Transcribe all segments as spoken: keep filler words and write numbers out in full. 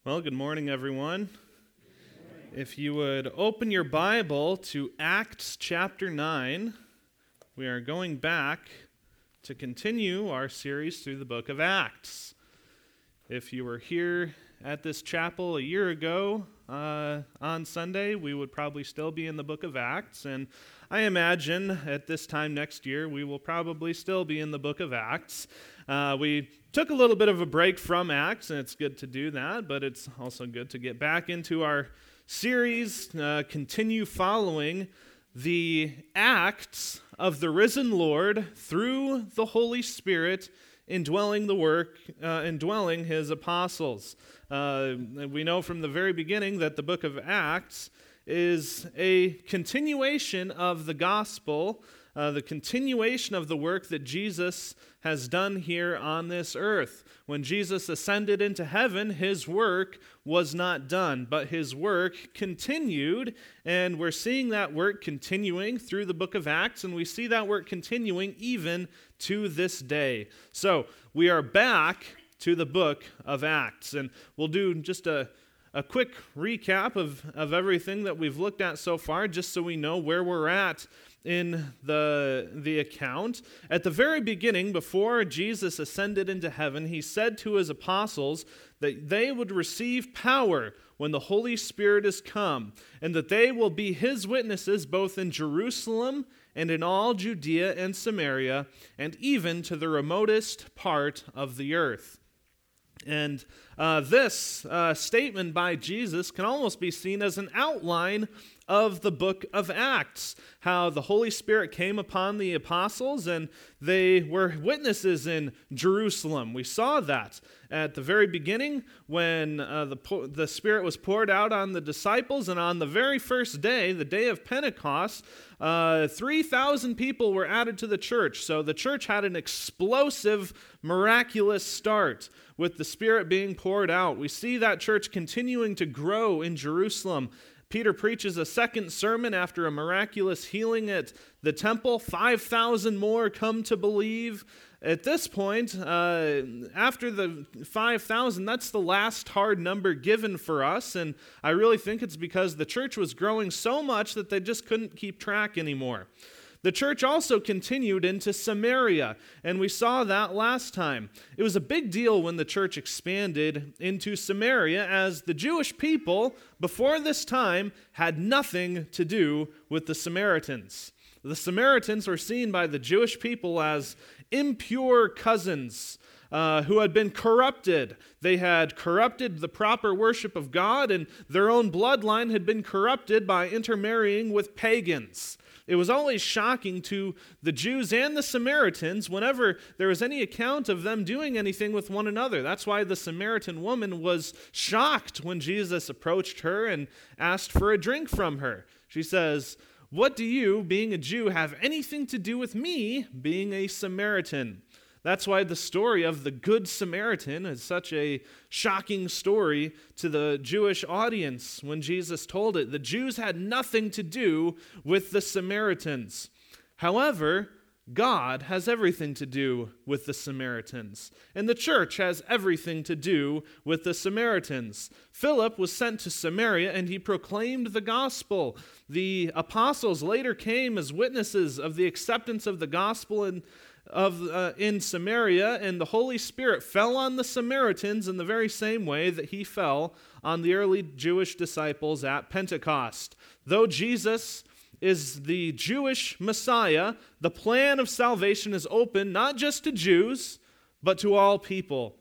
Well, good morning, everyone. If you would open your Bible to Acts chapter nine, we are going back to continue our series through the book of Acts. If you were here at this chapel a year ago uh, on Sunday, we would probably still be in the book of Acts, and I imagine at this time next year we will probably still be in the book of Acts. Uh, we took a little bit of a break from Acts, and it's good to do that, but it's also good to get back into our series, uh, continue following the acts of the risen Lord through the Holy Spirit indwelling the work, uh, indwelling his apostles. Uh, we know from the very beginning that the book of Acts is a continuation of the gospel, uh, the continuation of the work that Jesus has done here on this earth. When Jesus ascended into heaven, his work was not done, but his work continued, and we're seeing that work continuing through the book of Acts, and we see that work continuing even to this day. So we are back to the book of Acts, and we'll do just a A quick recap of, of everything that we've looked at so far, just so we know where we're at in the, the account. At the very beginning, before Jesus ascended into heaven, he said to his apostles that they would receive power when the Holy Spirit is come, and that they will be his witnesses both in Jerusalem and in all Judea and Samaria, and even to the remotest part of the earth. And uh, this uh, statement by Jesus can almost be seen as an outline of the book of Acts, how the Holy Spirit came upon the apostles and they were witnesses in Jerusalem. We saw that at the very beginning when uh, the, the Spirit was poured out on the disciples, and on the very first day, the day of Pentecost, uh, three thousand people were added to the church. So the church had an explosive, miraculous start with the Spirit being poured out. We see that church continuing to grow in Jerusalem. Peter preaches a second sermon after a miraculous healing at the temple. five thousand more come to believe. At this point, uh, after the five thousand, that's the last hard number given for us, and I really think it's because the church was growing so much that they just couldn't keep track anymore. The church also continued into Samaria, and we saw that last time. It was a big deal when the church expanded into Samaria, as the Jewish people, before this time, had nothing to do with the Samaritans. The Samaritans were seen by the Jewish people as impure cousins uh, who had been corrupted. They had corrupted the proper worship of God, and their own bloodline had been corrupted by intermarrying with pagans. It was always shocking to the Jews and the Samaritans whenever there was any account of them doing anything with one another. That's why the Samaritan woman was shocked when Jesus approached her and asked for a drink from her. She says, "What do you, being a Jew, have anything to do with me, being a Samaritan?" That's why the story of the Good Samaritan is such a shocking story to the Jewish audience when Jesus told it. The Jews had nothing to do with the Samaritans. However, God has everything to do with the Samaritans, and the church has everything to do with the Samaritans. Philip was sent to Samaria, and he proclaimed the gospel. The apostles later came as witnesses of the acceptance of the gospel in of uh, in Samaria, and the Holy Spirit fell on the Samaritans in the very same way that he fell on the early Jewish disciples at Pentecost. Though Jesus is the Jewish Messiah, the plan of salvation is open not just to Jews, but to all people,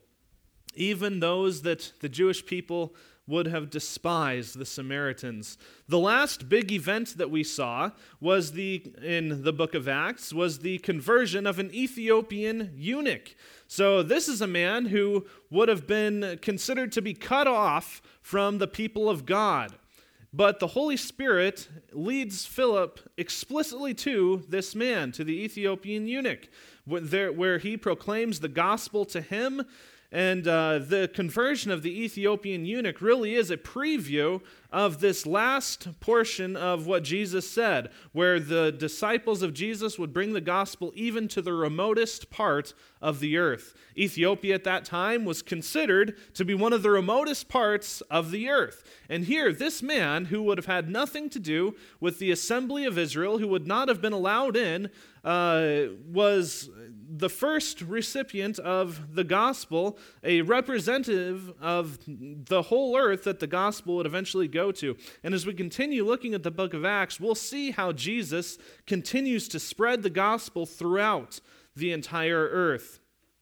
even those that the Jewish people would have despised, the Samaritans. The last big event that we saw was the in the book of Acts was the conversion of an Ethiopian eunuch. So this is a man who would have been considered to be cut off from the people of God. But the Holy Spirit leads Philip explicitly to this man, to the Ethiopian eunuch, where he proclaims the gospel to him. And uh, the conversion of the Ethiopian eunuch really is a preview of this last portion of what Jesus said, where the disciples of Jesus would bring the gospel even to the remotest part of the earth. Ethiopia at that time was considered to be one of the remotest parts of the earth. And here, this man, who would have had nothing to do with the assembly of Israel, who would not have been allowed in, uh, was the first recipient of the gospel, a representative of the whole earth that the gospel would eventually go to. And as we continue looking at the book of Acts, we'll see how Jesus continues to spread the gospel throughout the entire earth.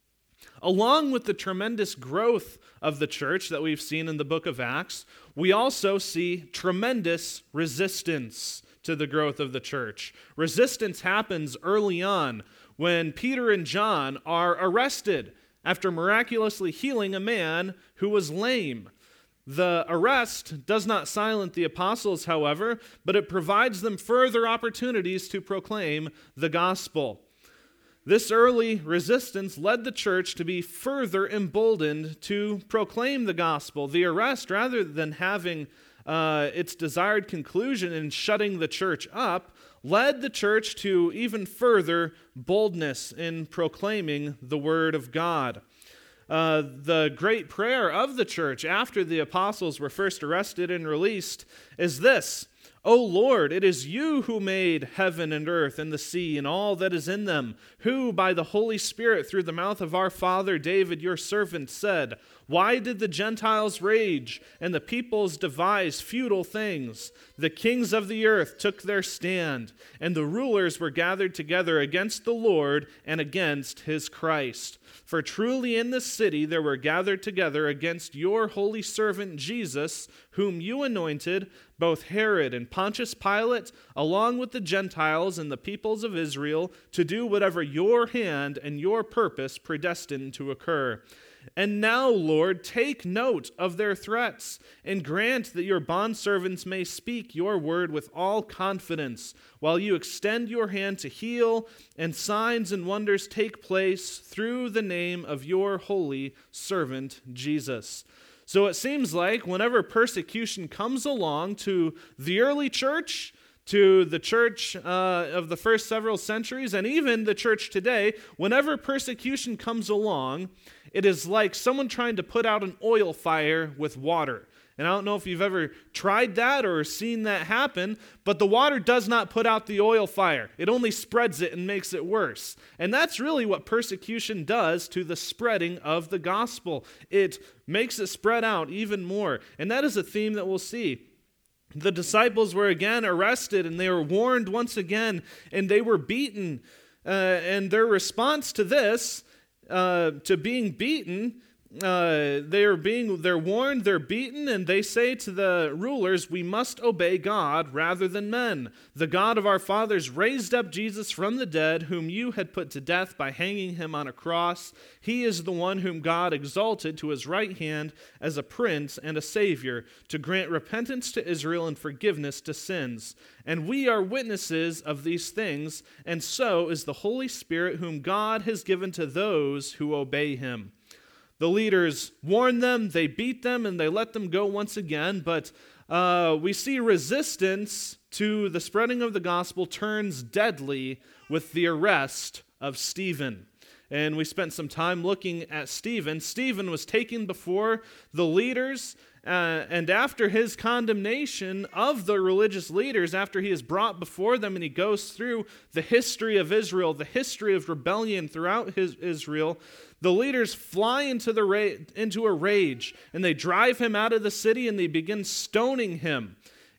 Along with the tremendous growth of the church that we've seen in the book of Acts, we also see tremendous resistance to the growth of the church. Resistance happens early on when Peter and John are arrested after miraculously healing a man who was lame. The arrest does not silence the apostles, however, but it provides them further opportunities to proclaim the gospel. This early resistance led the church to be further emboldened to proclaim the gospel. The arrest, rather than having uh, its desired conclusion in shutting the church up, led the church to even further boldness in proclaiming the word of God. Uh, the great prayer of the church after the apostles were first arrested and released is this: O Lord, it is you who made heaven and earth and the sea and all that is in them, who by the Holy Spirit through the mouth of our father David your servant said, why did the Gentiles rage and the peoples devise futile things? The kings of the earth took their stand, and the rulers were gathered together against the Lord and against his Christ. For truly in this city there were gathered together against your holy servant Jesus, whom you anointed, both Herod and Pontius Pilate, along with the Gentiles and the peoples of Israel, to do whatever your hand and your purpose predestined to occur. And now, Lord, take note of their threats, and grant that your bondservants may speak your word with all confidence, while you extend your hand to heal, and signs and wonders take place through the name of your holy servant Jesus. So it seems like whenever persecution comes along to the early church, to the church uh, of the first several centuries, and even the church today, whenever persecution comes along, it is like someone trying to put out an oil fire with water. And I don't know if you've ever tried that or seen that happen, but the water does not put out the oil fire. It only spreads it and makes it worse. And that's really what persecution does to the spreading of the gospel. It makes it spread out even more. And that is a theme that we'll see. The disciples were again arrested, and they were warned once again, and they were beaten. Uh, and their response to this, uh, to being beaten, uh, they are being they're warned, they're beaten, and they say to the rulers, "We must obey God rather than men. The God of our fathers raised up Jesus from the dead, whom you had put to death by hanging him on a cross. He is the one whom God exalted to his right hand as a prince and a savior, to grant repentance to Israel and forgiveness to sins. And we are witnesses of these things, and so is the Holy Spirit, whom God has given to those who obey him." The leaders warn them, they beat them, and they let them go once again. But uh, we see resistance to the spreading of the gospel turns deadly with the arrest of Stephen. And we spent some time looking at Stephen. Stephen was taken before the leaders, uh, and after his condemnation of the religious leaders, after he is brought before them and he goes through the history of Israel, the history of rebellion throughout his Israel, the leaders fly into the ra- into a rage, and they drive him out of the city, and they begin stoning him.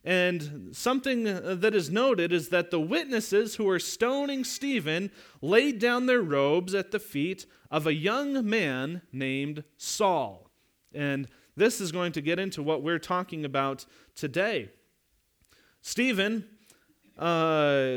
And something that is noted is that the witnesses who were stoning Stephen laid down their robes at the feet of a young man named Saul. And this is going to get into what we're talking about today. Stephen, uh,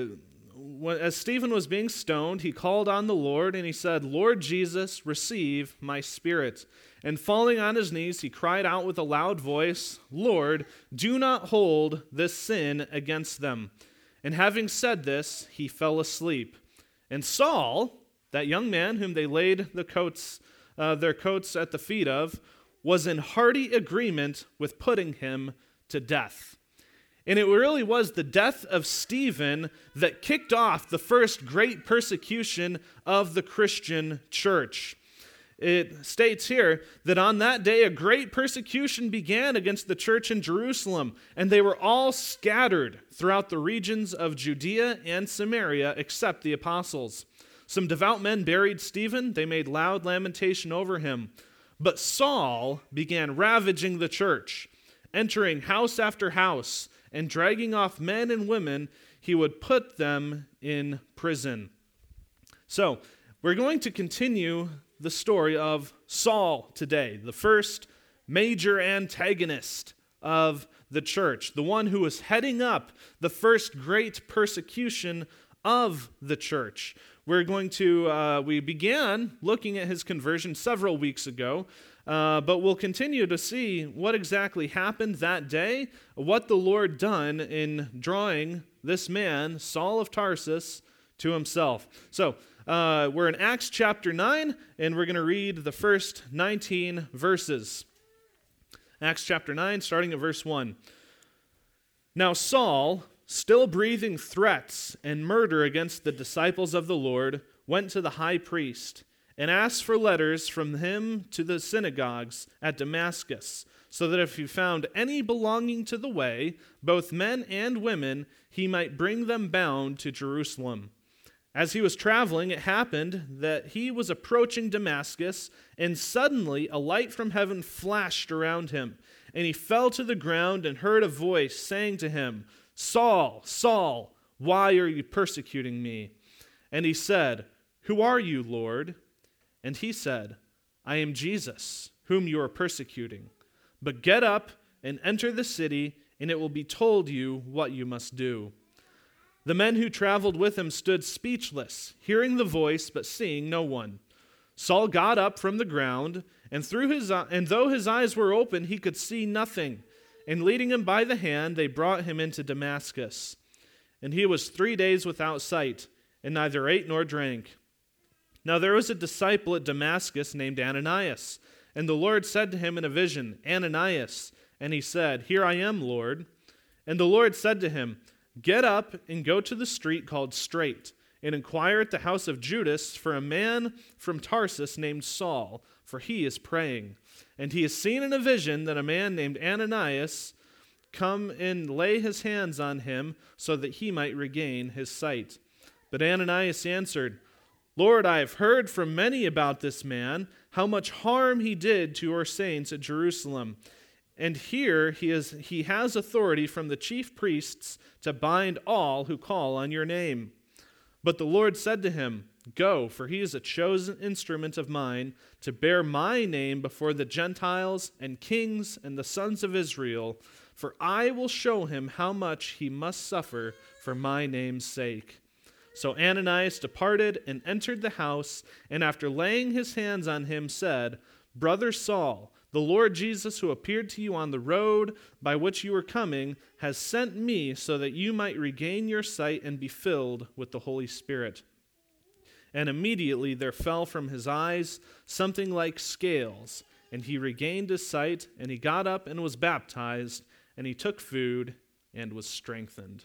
as Stephen was being stoned, he called on the Lord, and he said, "Lord Jesus, receive my spirit." And falling on his knees, he cried out with a loud voice, "Lord, do not hold this sin against them." And having said this, he fell asleep. And Saul, that young man whom they laid the coats uh, their coats at the feet of, was in hearty agreement with putting him to death. And it really was the death of Stephen that kicked off the first great persecution of the Christian church. It states here that on that day a great persecution began against the church in Jerusalem, and they were all scattered throughout the regions of Judea and Samaria except the apostles. Some devout men buried Stephen. They made loud lamentation over him. But Saul began ravaging the church, entering house after house, and dragging off men and women. He would put them in prison. So, we're going to continue the story of Saul today, the first major antagonist of the church, the one who was heading up the first great persecution of the church. We're going to, uh, we began looking at his conversion several weeks ago, uh, but we'll continue to see what exactly happened that day, what the Lord done in drawing this man, Saul of Tarsus, to himself. So, Uh, we're in Acts chapter nine, and we're going to read the first nineteen verses. Acts chapter nine, starting at verse one. Now Saul, still breathing threats and murder against the disciples of the Lord, went to the high priest and asked for letters from him to the synagogues at Damascus, so that if he found any belonging to the way, both men and women, he might bring them bound to Jerusalem. As he was traveling, it happened that he was approaching Damascus, and suddenly a light from heaven flashed around him, and he fell to the ground and heard a voice saying to him, "Saul, Saul, why are you persecuting me?" And he said, "Who are you, Lord?" And he said, "I am Jesus, whom you are persecuting. But get up and enter the city, and it will be told you what you must do." The men who traveled with him stood speechless, hearing the voice but seeing no one. Saul got up from the ground, and through his and though his eyes were open, he could see nothing. And leading him by the hand, they brought him into Damascus. And he was three days without sight, and neither ate nor drank. Now there was a disciple at Damascus named Ananias, and the Lord said to him in a vision, "Ananias." And he said, "Here I am, Lord." And the Lord said to him, "Get up and go to the street called Straight, and inquire at the house of Judas for a man from Tarsus named Saul, for he is praying. And he has seen in a vision that a man named Ananias come and lay his hands on him so that he might regain his sight." But Ananias answered, "Lord, I have heard from many about this man, how much harm he did to your saints at Jerusalem. And here he is, he has authority from the chief priests to bind all who call on your name." But the Lord said to him, "Go, for he is a chosen instrument of mine to bear my name before the Gentiles and kings and the sons of Israel, for I will show him how much he must suffer for my name's sake." So Ananias departed and entered the house, and after laying his hands on him said, "Brother Saul, the Lord Jesus, who appeared to you on the road by which you were coming, has sent me so that you might regain your sight and be filled with the Holy Spirit." And immediately there fell from his eyes something like scales, and he regained his sight, and he got up and was baptized, and he took food and was strengthened.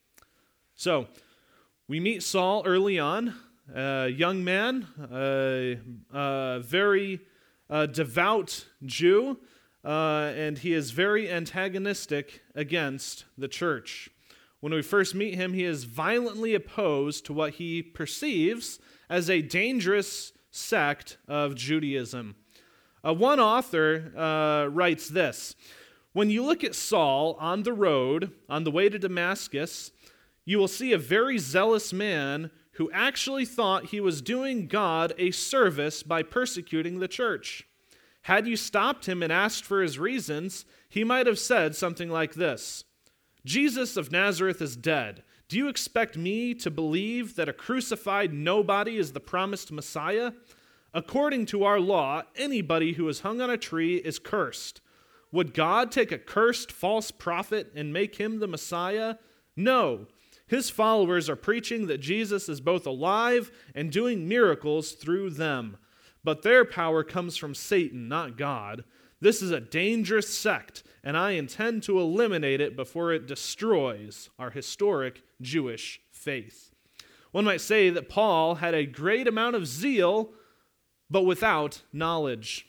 So, we meet Saul early on, a young man, a, a very a devout Jew, uh, and he is very antagonistic against the church. When we first meet him, he is violently opposed to what he perceives as a dangerous sect of Judaism. Uh, one author uh, writes this: "When you look at Saul on the road, on the way to Damascus, you will see a very zealous man who actually thought he was doing God a service by persecuting the church. Had you stopped him and asked for his reasons, he might have said something like this: 'Jesus of Nazareth is dead. Do you expect me to believe that a crucified nobody is the promised Messiah? According to our law, anybody who is hung on a tree is cursed. Would God take a cursed false prophet and make him the Messiah? No. His followers are preaching that Jesus is both alive and doing miracles through them. but their power comes from Satan, not God. This is a dangerous sect, and I intend to eliminate it before it destroys our historic Jewish faith." One might say that Paul had a great amount of zeal, but without knowledge.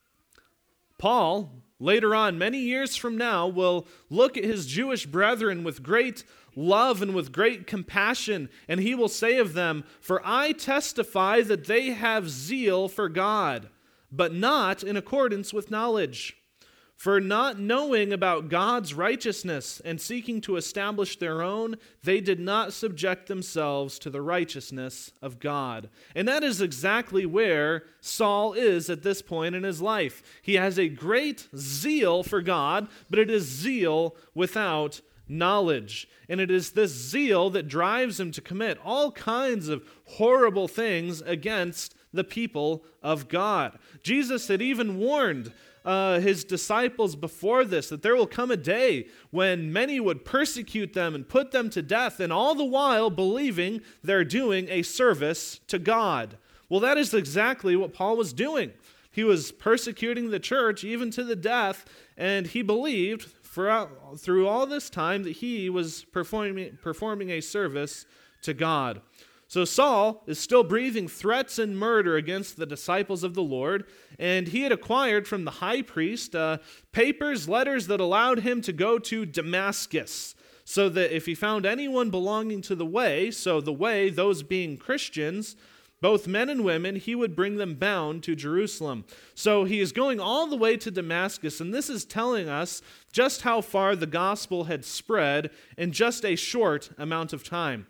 Paul, later on, many years from now, will look at his Jewish brethren with great love and with great compassion, and he will say of them, "For I testify that they have zeal for God, but not in accordance with knowledge. For not knowing about God's righteousness and seeking to establish their own, they did not subject themselves to the righteousness of God." And that is exactly where Saul is at this point in his life. He has a great zeal for God, but it is zeal without knowledge. And it is this zeal that drives him to commit all kinds of horrible things against the people of God. Jesus had even warned Uh, his disciples before this, that there will come a day when many would persecute them and put them to death, and all the while believing they're doing a service to God. Well, that is exactly what Paul was doing. He was persecuting the church even to the death, and he believed throughout, through all this time that he was performing, performing a service to God. So Saul is still breathing threats and murder against the disciples of the Lord, and he had acquired from the high priest uh, papers, letters that allowed him to go to Damascus, so that if he found anyone belonging to the way, so the way, those being Christians, both men and women, he would bring them bound to Jerusalem. So he is going all the way to Damascus, and this is telling us just how far the gospel had spread in just a short amount of time.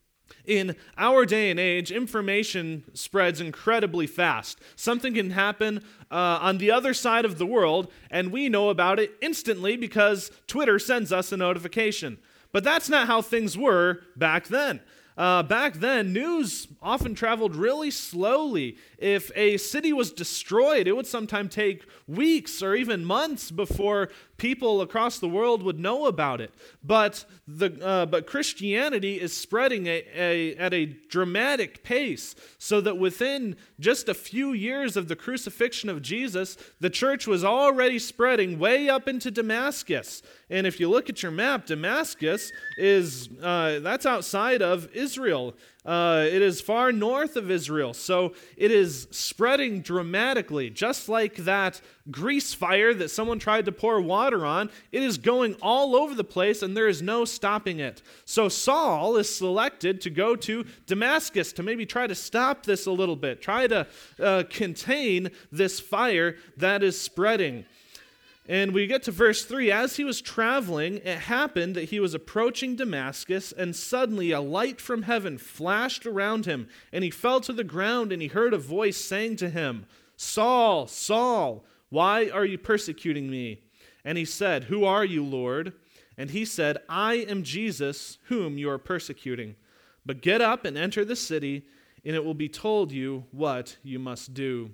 In our day and age, information spreads incredibly fast. Something can happen uh, on the other side of the world, and we know about it instantly because Twitter sends us a notification. But that's not how things were back then. Uh, back then, news often traveled really slowly. If a city was destroyed, it would sometimes take weeks or even months before people across the world would know about it. But the uh, but Christianity is spreading a, a, at a dramatic pace, so that within just a few years of the crucifixion of Jesus, the church was already spreading way up into Damascus. And if you look at your map, Damascus is uh, that's outside of Israel. Uh, it is far north of Israel, so it is spreading dramatically, just like that grease fire that someone tried to pour water on. It is going all over the place, and there is no stopping it. So Saul is selected to go to Damascus to maybe try to stop this a little bit, try to uh, contain this fire that is spreading. And we get to verse three. As he was traveling, it happened that he was approaching Damascus, and suddenly a light from heaven flashed around him, and he fell to the ground, and he heard a voice saying to him, "Saul, Saul, why are you persecuting me?" And he said, "Who are you, Lord?" And he said, "I am Jesus, whom you are persecuting. But get up and enter the city, and it will be told you what you must do."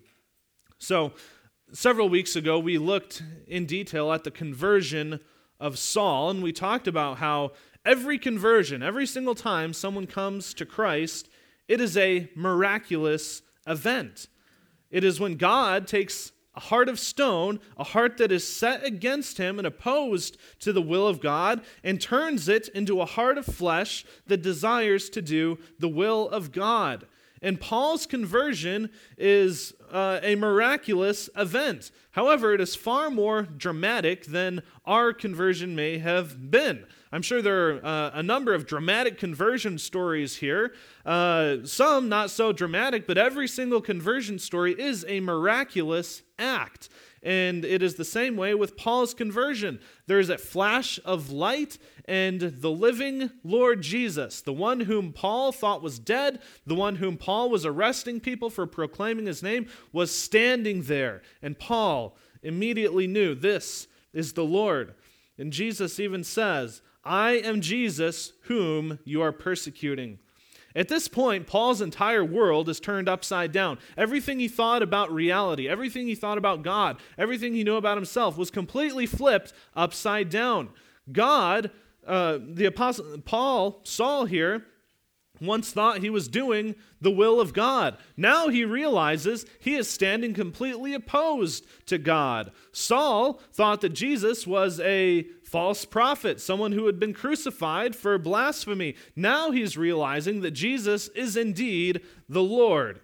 So, several weeks ago, we looked in detail at the conversion of Saul, and we talked about how every conversion, every single time someone comes to Christ, it is a miraculous event. It is when God takes a heart of stone, a heart that is set against him and opposed to the will of God, and turns it into a heart of flesh that desires to do the will of God. And Paul's conversion is uh, a miraculous event. However, it is far more dramatic than our conversion may have been. I'm sure there are uh, a number of dramatic conversion stories here. Uh, some not so dramatic, but every single conversion story is a miraculous act. And it is the same way with Paul's conversion. There is a flash of light, and the living Lord Jesus, the one whom Paul thought was dead, the one whom Paul was arresting people for proclaiming his name, was standing there. And Paul immediately knew, this is the Lord. And Jesus even says, "I am Jesus whom you are persecuting." At this point, Paul's entire world is turned upside down. Everything he thought about reality, everything he thought about God, everything he knew about himself was completely flipped upside down. God, uh, the apostle Paul, Saul here, once thought he was doing the will of God. Now he realizes he is standing completely opposed to God. Saul thought that Jesus was a false prophet, someone who had been crucified for blasphemy. Now he's realizing that Jesus is indeed the Lord.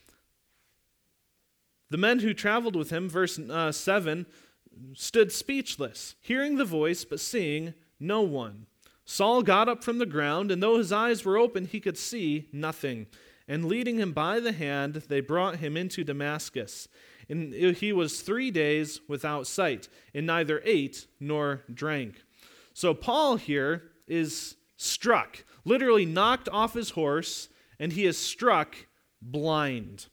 The men who traveled with him, verse uh, seven, stood speechless, hearing the voice but seeing no one. Saul got up from the ground, and though his eyes were open, he could see nothing. And leading him by the hand, they brought him into Damascus. And he was three days without sight, and neither ate nor drank. So Paul here is struck, literally knocked off his horse, and he is struck blind.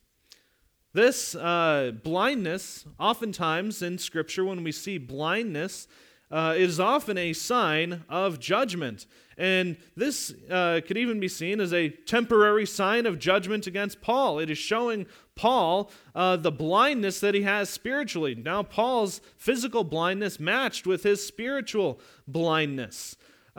This uh, blindness, oftentimes in Scripture, when we see blindness, uh, is often a sign of judgment. And this uh, could even be seen as a temporary sign of judgment against Paul. It is showing Paul uh, the blindness that he has spiritually. Now Paul's physical blindness matched with his spiritual blindness.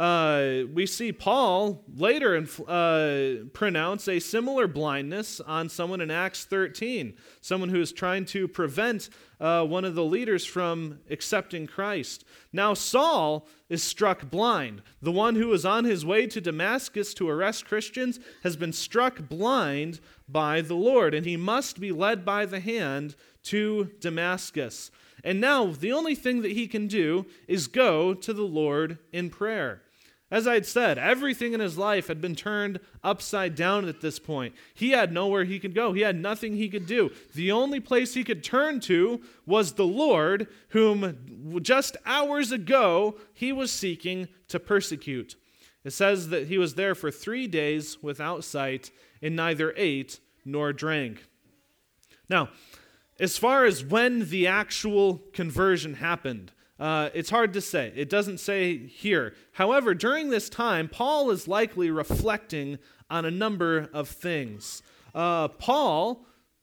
Uh, we see Paul later uh, pronounce a similar blindness on someone in Acts thirteen, someone who is trying to prevent uh, one of the leaders from accepting Christ. Now Saul is struck blind. The one who is on his way to Damascus to arrest Christians has been struck blind by the Lord, and he must be led by the hand to Damascus. And now the only thing that he can do is go to the Lord in prayer. As I had said, everything in his life had been turned upside down at this point. He had nowhere he could go. He had nothing he could do. The only place he could turn to was the Lord, whom just hours ago he was seeking to persecute. It says that he was there for three days without sight, and neither ate nor drank. Now, as far as when the actual conversion happened, Uh, it's hard to say. It doesn't say here. However, during this time, Paul is likely reflecting on a number of things. Uh, Paul,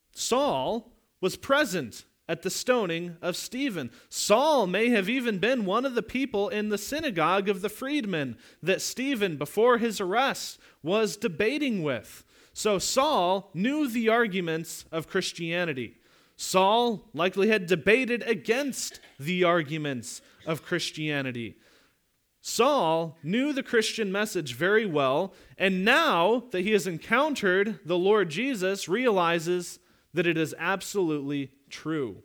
Saul, was present at the stoning of Stephen. Saul may have even been one of the people in the synagogue of the freedmen that Stephen, before his arrest, was debating with. So Saul knew the arguments of Christianity. Saul likely had debated against the arguments of Christianity. Saul knew the Christian message very well, and now that he has encountered the Lord Jesus, realizes that it is absolutely true.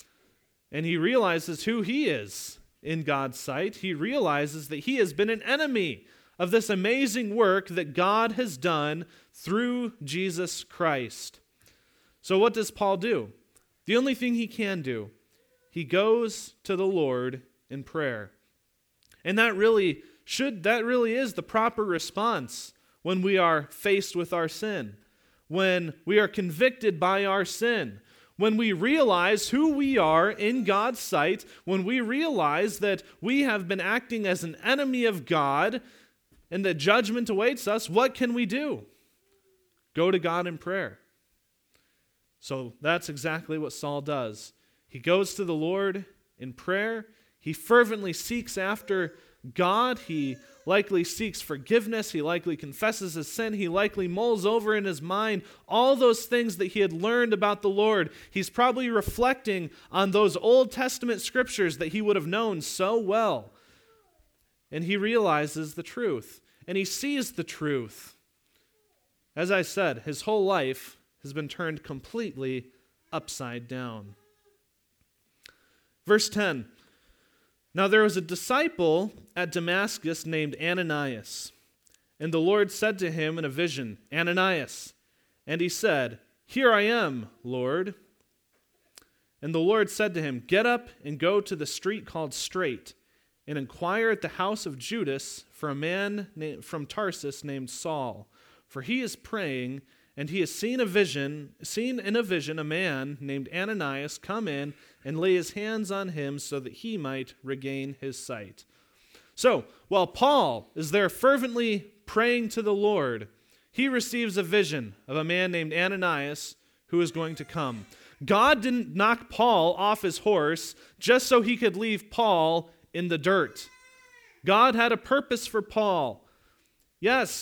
And he realizes who he is in God's sight. He realizes that he has been an enemy of this amazing work that God has done through Jesus Christ. So what does Paul do? The only thing he can do, he goes to the Lord in prayer. And that really should, that really is the proper response when we are faced with our sin, when we are convicted by our sin, when we realize who we are in God's sight, when we realize that we have been acting as an enemy of God and that judgment awaits us. What can we do? Go to God in prayer. So that's exactly what Saul does. He goes to the Lord in prayer. He fervently seeks after God. He likely seeks forgiveness. He likely confesses his sin. He likely mulls over in his mind all those things that he had learned about the Lord. He's probably reflecting on those Old Testament scriptures that he would have known so well. And he realizes the truth. And he sees the truth. As I said, his whole life has been turned completely upside down. Verse ten. Now there was a disciple at Damascus named Ananias, and the Lord said to him in a vision, Ananias. And he said, Here I am, Lord. And the Lord said to him, Get up and go to the street called Straight, and inquire at the house of Judas for a man named, from Tarsus named Saul, for he is praying. And he has seen a vision, seen in a vision a man named Ananias come in and lay his hands on him so that he might regain his sight. So, while Paul is there fervently praying to the Lord, he receives a vision of a man named Ananias who is going to come. God didn't knock Paul off his horse just so he could leave Paul in the dirt. God had a purpose for Paul. Yes,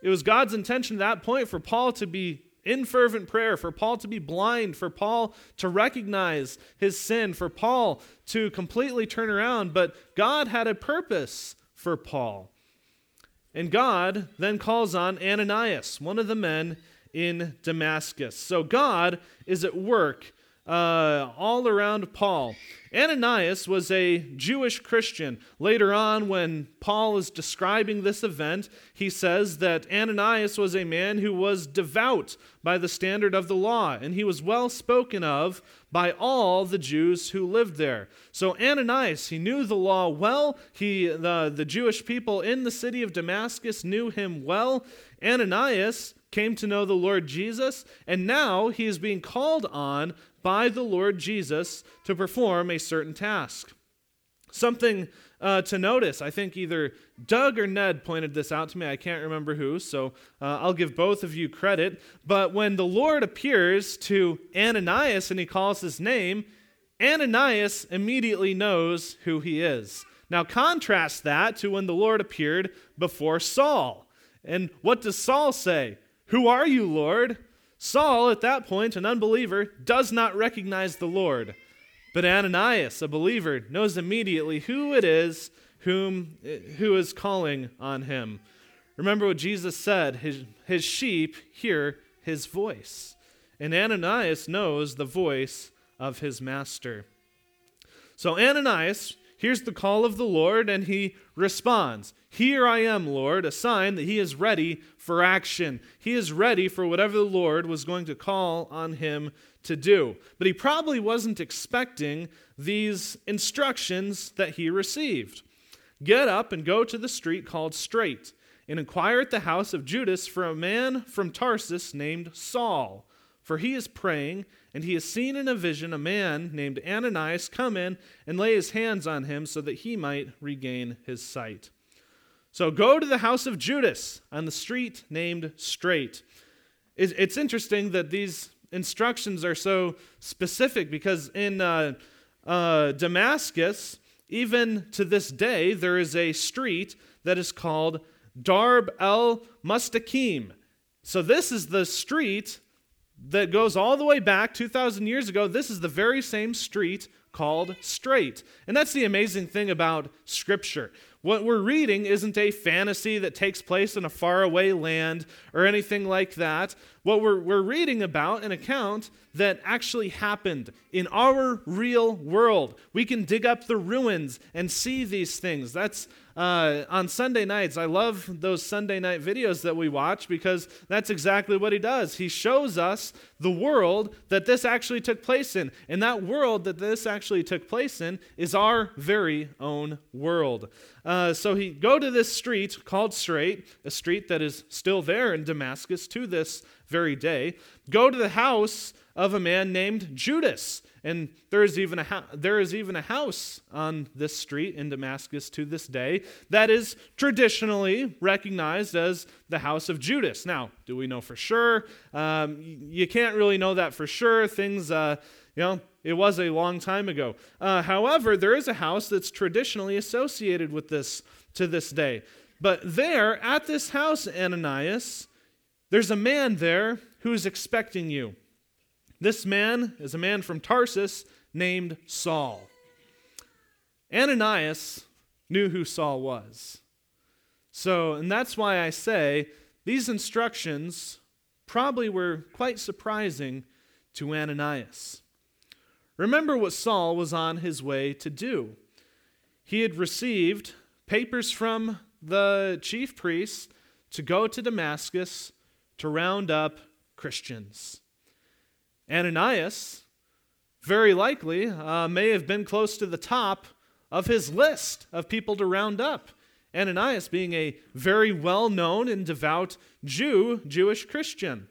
it was God's intention at that point for Paul to be in fervent prayer, for Paul to be blind, for Paul to recognize his sin, for Paul to completely turn around. But God had a purpose for Paul. And God then calls on Ananias, one of the men in Damascus. So God is at work uh, all around Paul. Ananias was a Jewish Christian. Later on, when Paul is describing this event, he says that Ananias was a man who was devout by the standard of the law, and he was well spoken of by all the Jews who lived there. So Ananias, he knew the law well. He, the, the Jewish people in the city of Damascus knew him well. Ananias came to know the Lord Jesus, and now he is being called on by the Lord Jesus to perform a certain task. Something uh, to notice, I think either Doug or Ned pointed this out to me, I can't remember who, so uh, I'll give both of you credit, but when the Lord appears to Ananias and he calls his name, Ananias immediately knows who he is. Now contrast that to when the Lord appeared before Saul. And what does Saul say? "Who are you, Lord?" Saul, at that point, an unbeliever, does not recognize the Lord. But Ananias, a believer, knows immediately who it is whom, who is calling on him. Remember what Jesus said, his, his sheep hear his voice. And Ananias knows the voice of his master. So Ananias hears the call of the Lord and he responds, "Here I am, Lord," a sign that he is ready for action. He is ready for whatever the Lord was going to call on him to do. But he probably wasn't expecting these instructions that he received. "Get up and go to the street called Straight, and inquire at the house of Judas for a man from Tarsus named Saul. For he is praying, and he has seen in a vision a man named Ananias come in and lay his hands on him so that he might regain his sight." So go to the house of Judas on the street named Straight. It's interesting that these instructions are so specific because in uh, uh, Damascus, even to this day, there is a street that is called Darb el-Mustaqim. So this is the street that goes all the way back two thousand years ago. This is the very same street called Straight. And that's the amazing thing about Scripture. What we're reading isn't a fantasy that takes place in a faraway land or anything like that. What we're, we're reading about, an account that actually happened in our real world. We can dig up the ruins and see these things. That's uh, on Sunday nights. I love those Sunday night videos that we watch because that's exactly what he does. He shows us the world that this actually took place in. And that world that this actually took place in is our very own world. Uh, so he go to this street called Straight, a street that is still there in Damascus to this very day. Go to the house of a man named Judas, and there is even a ho- there is even a house on this street in Damascus to this day that is traditionally recognized as the house of Judas. Now, do we know for sure? Um, you can't really know that for sure. Things, uh, you know. It was a long time ago. Uh, however, there is a house that's traditionally associated with this to this day. But there, at this house, Ananias, there's a man there who is expecting you. This man is a man from Tarsus named Saul. Ananias knew who Saul was. So, and that's why I say these instructions probably were quite surprising to Ananias. Remember what Saul was on his way to do. He had received papers from the chief priests to go to Damascus to round up Christians. Ananias, very likely, uh, may have been close to the top of his list of people to round up. Ananias being a very well-known and devout Jew, Jewish Christian.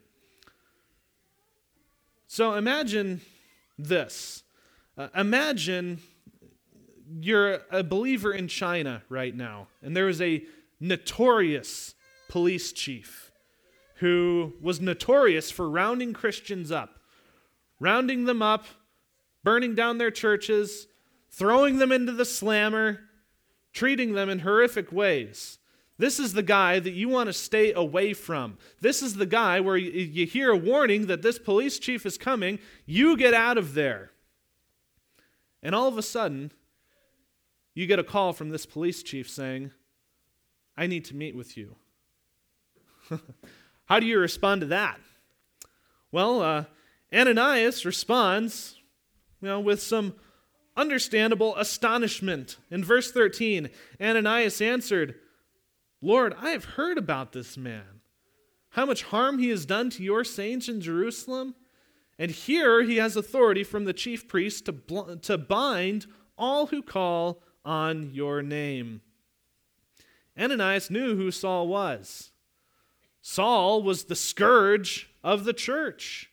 So imagine this. Uh, imagine you're a believer in China right now, and there is a notorious police chief who was notorious for rounding Christians up, rounding them up, burning down their churches, throwing them into the slammer, treating them in horrific ways. This is the guy that you want to stay away from. This is the guy where you, you hear a warning that this police chief is coming. You get out of there. And all of a sudden, you get a call from this police chief saying, I need to meet with you. How do you respond to that? Well, uh, Ananias responds, you know, with some understandable astonishment. In verse thirteen, Ananias answered, Lord, I have heard about this man, how much harm he has done to your saints in Jerusalem. And here he has authority from the chief priest to, bl- to bind all who call on your name. Ananias knew who Saul was. Saul was the scourge of the church.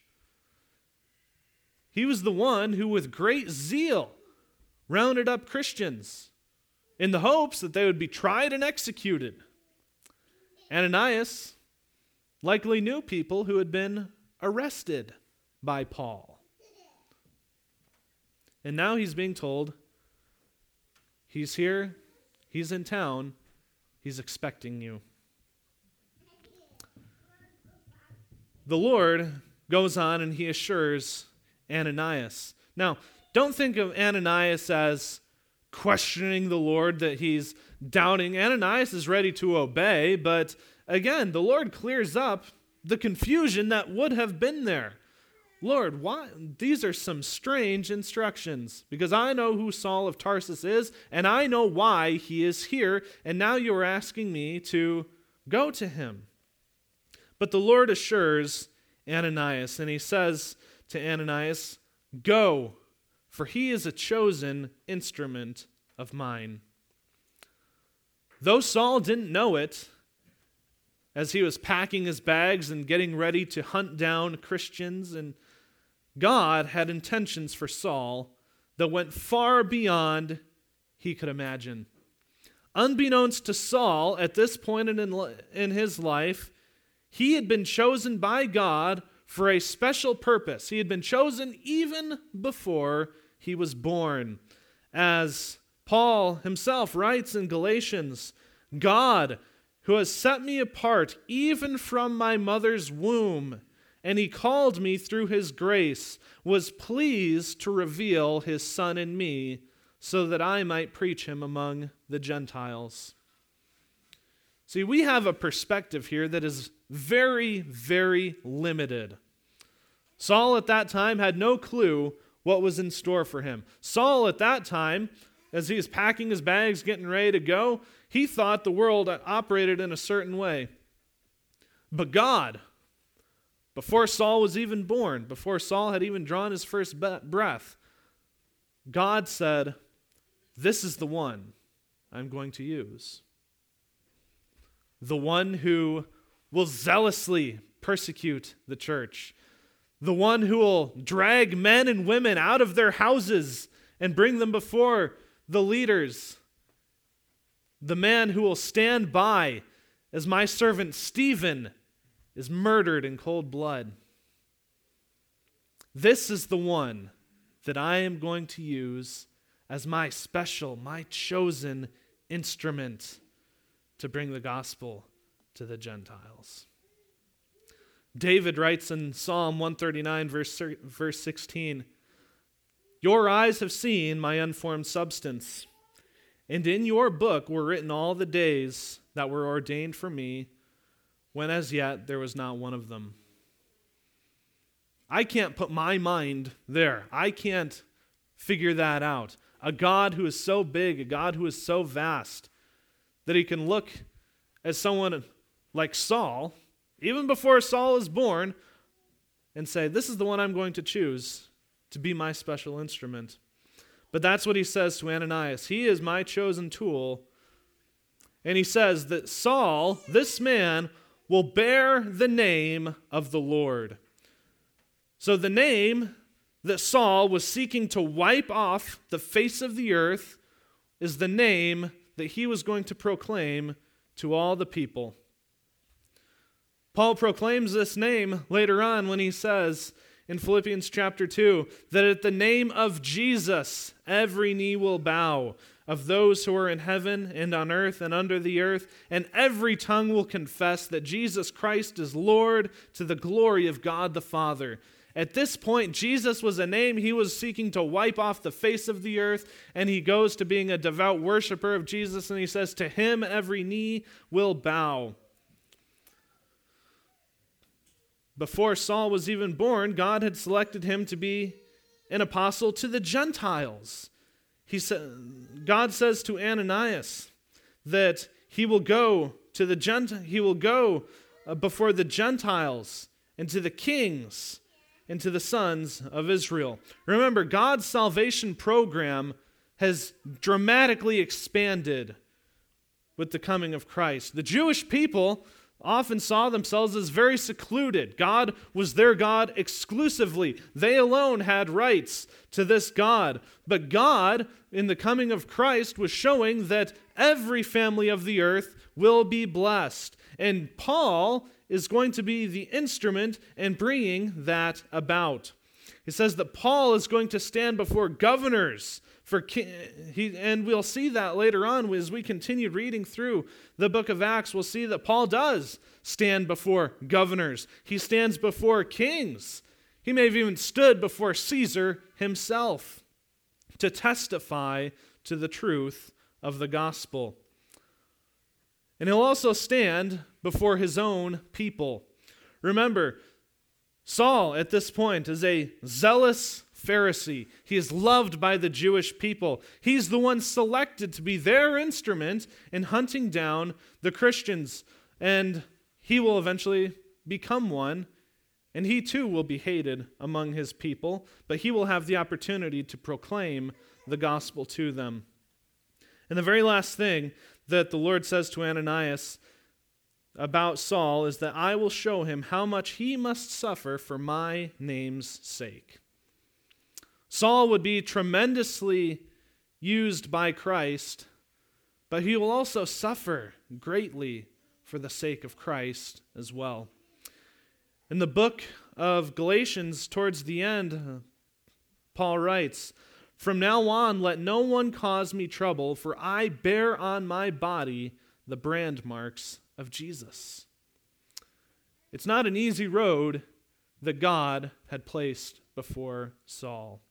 He was the one who with great zeal rounded up Christians in the hopes that they would be tried and executed. Ananias likely knew people who had been arrested by Paul. And now he's being told, he's here, he's in town, he's expecting you. The Lord goes on and he assures Ananias. Now, don't think of Ananias as questioning the Lord, that he's doubting. Ananias is ready to obey, but again, the Lord clears up the confusion that would have been there. Lord, why? These are some strange instructions, because I know who Saul of Tarsus is, and I know why he is here, and now you are asking me to go to him. But the Lord assures Ananias, and he says to Ananias, go, for he is a chosen instrument of mine. Though Saul didn't know it, as he was packing his bags and getting ready to hunt down Christians, and God had intentions for Saul that went far beyond he could imagine. Unbeknownst to Saul, at this point in, in his life, he had been chosen by God for a special purpose. He had been chosen even before he was born. As Paul himself writes in Galatians, God, who has set me apart even from my mother's womb, and he called me through his grace, was pleased to reveal his Son in me, so that I might preach him among the Gentiles. See, we have a perspective here that is very, very limited. Saul at that time had no clue what was in store for him. Saul at that time, as he was packing his bags, getting ready to go, he thought the world operated in a certain way. But God, before Saul was even born, before Saul had even drawn his first breath, God said, this is the one I'm going to use. The one who will zealously persecute the church. The one who will drag men and women out of their houses and bring them before the leaders. The man who will stand by as my servant Stephen is murdered in cold blood. This is the one that I am going to use as my special, my chosen instrument to bring the gospel to the Gentiles. David writes in Psalm one thirty-nine, verse, verse sixteen, your eyes have seen my unformed substance, and in your book were written all the days that were ordained for me, when as yet there was not one of them. I can't put my mind there. I can't figure that out. A God who is so big, a God who is so vast, that he can look at someone like Saul, even before Saul is born, and say, this is the one I'm going to choose to be my special instrument. But that's what he says to Ananias. He is my chosen tool. And he says that Saul, this man, will bear the name of the Lord. So the name that Saul was seeking to wipe off the face of the earth is the name that he was going to proclaim to all the people. Paul proclaims this name later on when he says in Philippians chapter two that at the name of Jesus every knee will bow, of those who are in heaven and on earth and under the earth, and every tongue will confess that Jesus Christ is Lord, to the glory of God the Father. At this point, Jesus was a name he was seeking to wipe off the face of the earth, and he goes to being a devout worshiper of Jesus, and he says, to him every knee will bow. Before Saul was even born, God had selected him to be an apostle to the Gentiles. He said, God says to Ananias that he will go to the Gent- he will go uh, before the Gentiles and to the kings and to the sons of Israel. Remember, God's salvation program has dramatically expanded with the coming of Christ. The Jewish people often saw themselves as very secluded. God was their God exclusively. They alone had rights to this God. But God, in the coming of Christ, was showing that every family of the earth will be blessed. And Paul is going to be the instrument in bringing that about. He says that Paul is going to stand before governors, for he, and we'll see that later on as we continue reading through the book of Acts. We'll see that Paul does stand before governors. He stands before kings. He may have even stood before Caesar himself to testify to the truth of the gospel. And he'll also stand before his own people. Remember, Saul at this point is a zealous Pharisee. He is loved by the Jewish people. He's the one selected to be their instrument in hunting down the Christians. And he will eventually become one, and he too will be hated among his people, but he will have the opportunity to proclaim the gospel to them. And the very last thing that the Lord says to Ananias about Saul is that I will show him how much he must suffer for my name's sake. Saul would be tremendously used by Christ, but he will also suffer greatly for the sake of Christ as well. In the book of Galatians, towards the end, Paul writes, "From now on, let no one cause me trouble, for I bear on my body the brand marks of Jesus." It's not an easy road that God had placed before Saul.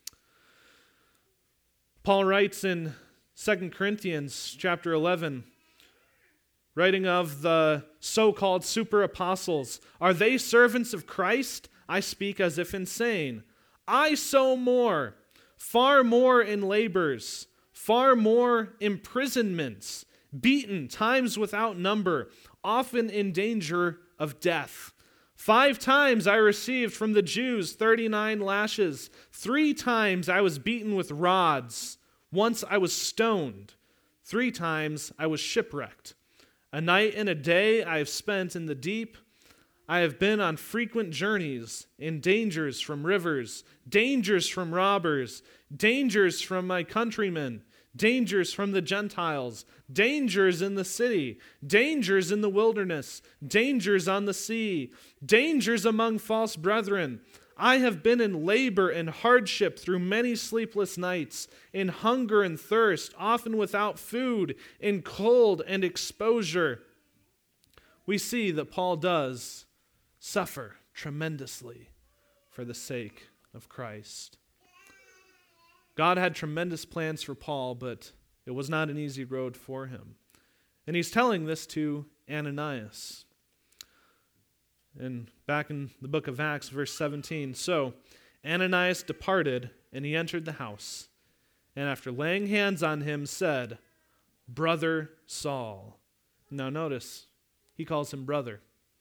Paul writes in Second Corinthians chapter eleven, writing of the so-called super apostles, "Are they servants of Christ? I speak as if insane. I sow more, far more in labors, far more imprisonments, beaten times without number, often in danger of death. Five times I received from the Jews thirty-nine lashes. Three times I was beaten with rods. Once I was stoned. Three times I was shipwrecked. A night and a day I have spent in the deep. I have been on frequent journeys, in dangers from rivers, dangers from robbers, dangers from my countrymen, dangers from the Gentiles, dangers in the city, dangers in the wilderness, dangers on the sea, dangers among false brethren. I have been in labor and hardship through many sleepless nights, in hunger and thirst, often without food, in cold and exposure." We see that Paul does suffer tremendously for the sake of Christ. God had tremendous plans for Paul, but it was not an easy road for him. And he's telling this to Ananias. And back in the book of Acts, verse seventeen, "So Ananias departed, and he entered the house, and after laying hands on him, said, 'Brother Saul.'" Now notice, he calls him brother.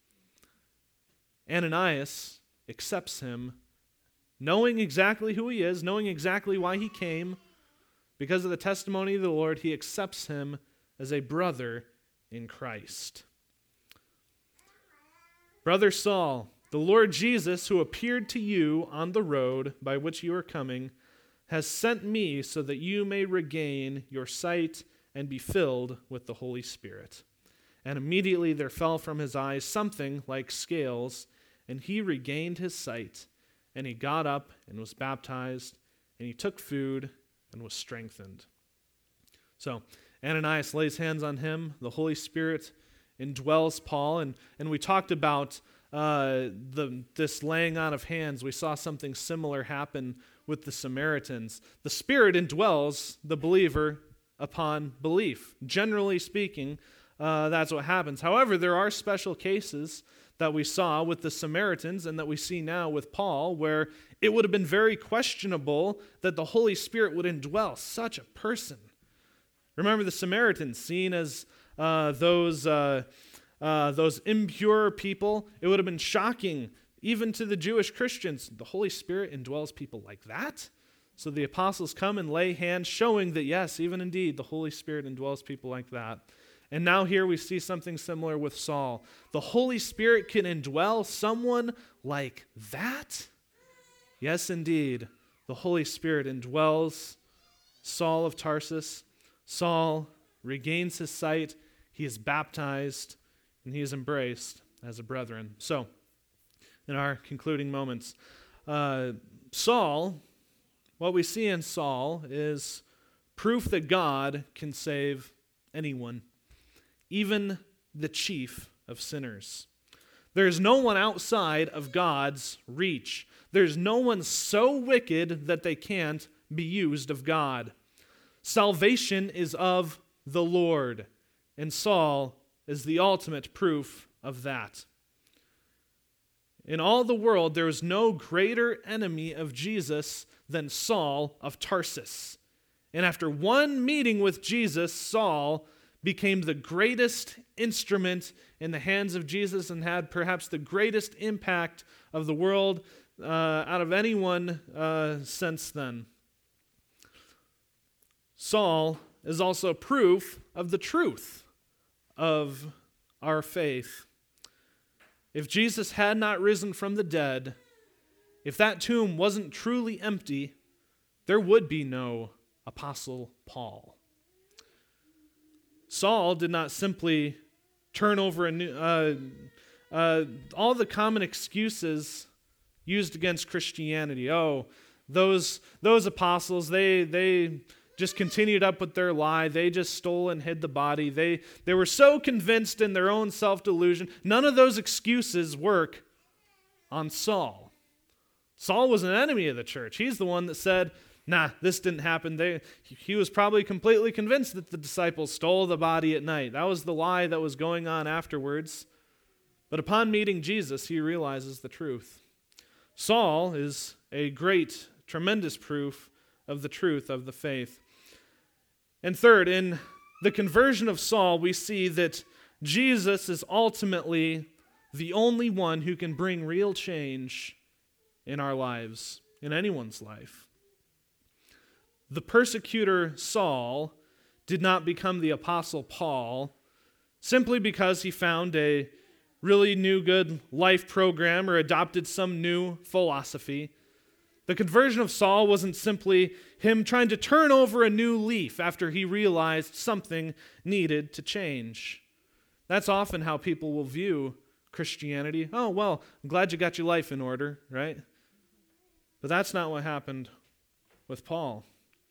Ananias accepts him, knowing exactly who he is, knowing exactly why he came. Because of the testimony of the Lord, he accepts him as a brother in Christ. "Brother Saul, the Lord Jesus, who appeared to you on the road by which you are coming, has sent me so that you may regain your sight and be filled with the Holy Spirit." And immediately there fell from his eyes something like scales, and he regained his sight. And he got up and was baptized, and he took food and was strengthened. So Ananias lays hands on him. The Holy Spirit indwells Paul. And, and we talked about uh, the this laying on of hands. We saw something similar happen with the Samaritans. The Spirit indwells the believer upon belief. Generally speaking, uh, that's what happens. However, there are special cases that we saw with the Samaritans and that we see now with Paul, where it would have been very questionable that the Holy Spirit would indwell such a person. Remember the Samaritans, seen as uh, those, uh, uh, those impure people. It would have been shocking, even to the Jewish Christians. The Holy Spirit indwells people like that? So the apostles come and lay hands, showing that yes, even indeed, the Holy Spirit indwells people like that. And now here we see something similar with Saul. The Holy Spirit can indwell someone like that? Yes, indeed. The Holy Spirit indwells Saul of Tarsus. Saul regains his sight. He is baptized, and he is embraced as a brethren. So, in our concluding moments, uh, Saul, what we see in Saul is proof that God can save anyone, even the chief of sinners. There's no one outside of God's reach. There's no one so wicked that they can't be used of God. Salvation is of the Lord, and Saul is the ultimate proof of that. In all the world, there is no greater enemy of Jesus than Saul of Tarsus. And after one meeting with Jesus, Saul became the greatest instrument in the hands of Jesus and had perhaps the greatest impact of the world uh, out of anyone uh, since then. Saul is also proof of the truth of our faith. If Jesus had not risen from the dead, if that tomb wasn't truly empty, there would be no Apostle Paul. Saul did not simply turn over a new, uh, uh, all the common excuses used against Christianity. Oh, those those apostles, they they just continued up with their lie. They just stole and hid the body. They they were so convinced in their own self-delusion. None of those excuses work on Saul. Saul was an enemy of the church. He's the one that said, nah, this didn't happen. They, he was probably completely convinced that the disciples stole the body at night. That was the lie that was going on afterwards. But upon meeting Jesus, he realizes the truth. Saul is a great, tremendous proof of the truth of the faith. And third, in the conversion of Saul, we see that Jesus is ultimately the only one who can bring real change in our lives, in anyone's life. The persecutor Saul did not become the Apostle Paul simply because he found a really new good life program or adopted some new philosophy. The conversion of Saul wasn't simply him trying to turn over a new leaf after he realized something needed to change. That's often how people will view Christianity. Oh, well, I'm glad you got your life in order, right? But that's not what happened with Paul.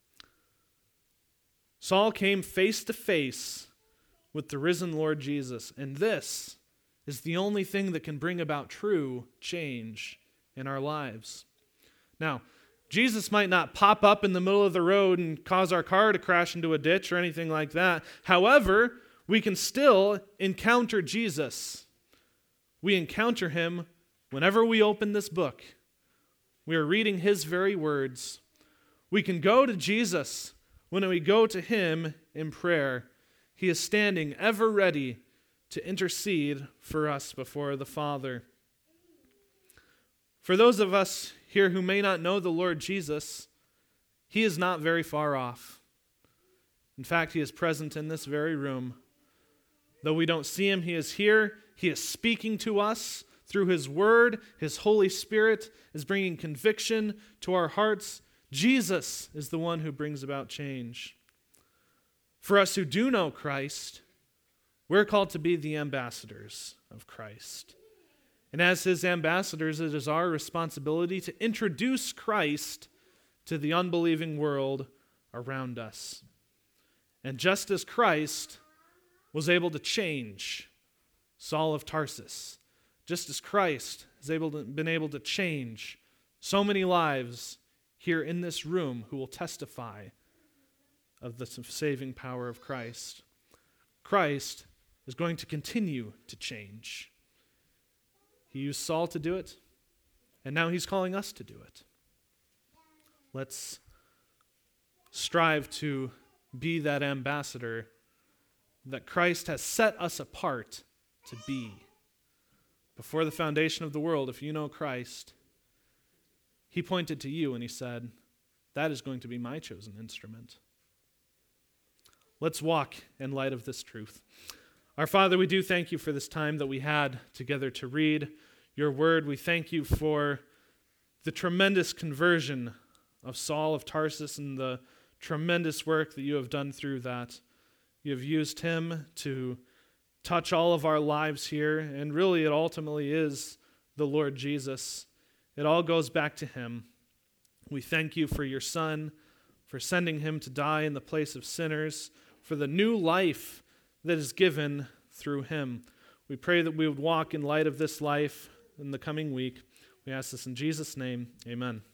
Saul came face to face with the risen Lord Jesus, and this is the only thing that can bring about true change in our lives. Now, Jesus might not pop up in the middle of the road and cause our car to crash into a ditch or anything like that. However, we can still encounter Jesus. We encounter him whenever we open this book. We are reading his very words. We can go to Jesus when we go to him in prayer. He is standing ever ready to intercede for us before the Father. For those of us here who may not know the Lord Jesus, he is not very far off. In fact, he is present in this very room. Though we don't see him, he is here. He is speaking to us through his word. His Holy Spirit is bringing conviction to our hearts. Jesus is the one who brings about change. For us who do know Christ, we're called to be the ambassadors of Christ. And as his ambassadors, it is our responsibility to introduce Christ to the unbelieving world around us. And just as Christ was able to change Saul of Tarsus, just as Christ has able to, been able to change so many lives here in this room who will testify of the saving power of Christ, Christ is going to continue to change. He used Saul to do it, and now he's calling us to do it. Let's strive to be that ambassador that Christ has set us apart to be. Before the foundation of the world, if you know Christ, he pointed to you and he said, that is going to be my chosen instrument. Let's walk in light of this truth. Our Father, we do thank you for this time that we had together to read your word. We thank you for the tremendous conversion of Saul of Tarsus and the tremendous work that you have done through that. You have used him to touch all of our lives here, and really it ultimately is the Lord Jesus. It all goes back to him. We thank you for your Son, for sending him to die in the place of sinners, for the new life that is given through him. We pray that we would walk in light of this life in the coming week. We ask this in Jesus' name. Amen.